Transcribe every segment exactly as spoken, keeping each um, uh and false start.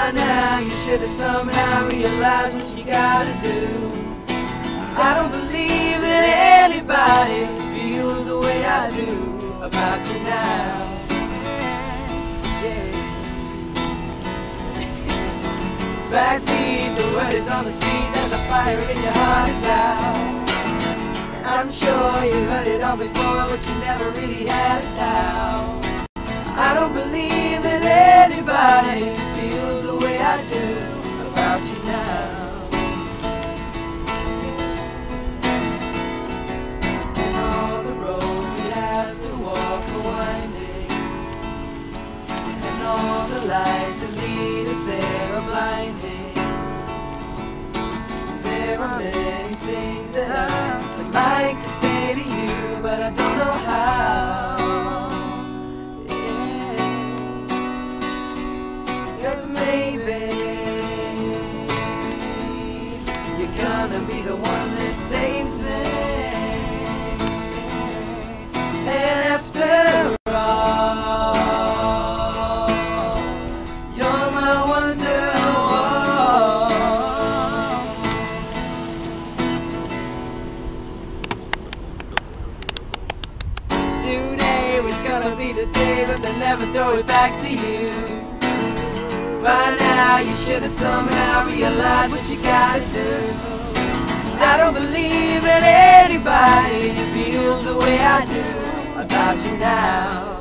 By now you should have somehow realized what you gotta do. I don't believe that anybody feels the way I do about you now. Yeah. Backbeat, the word is on the street and the fire in your heart is out. I'm sure you've heard it all before, but you never really had a towel. I don't believe that anybody feels the way I do about you now. And all the roads we have to walk are winding, and all the lights that lead us there are blinding. There are many things that I would like to say to you, but I don't know how. Gonna be the one that saves me. And after all, you're my wonderwall. Today was gonna be the day, but they never throw it back to you. By now you should have somehow realized what you gotta do. I don't believe that anybody feels the way I do about you now.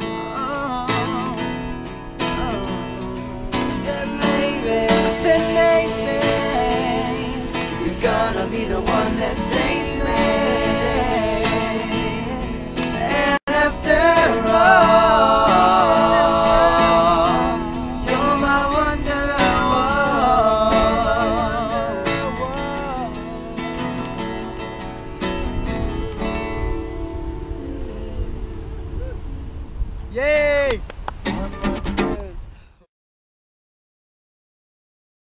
Said maybe, said maybe, you're gonna be the one that saves me. And after all, you're my wonderwall. Yeah.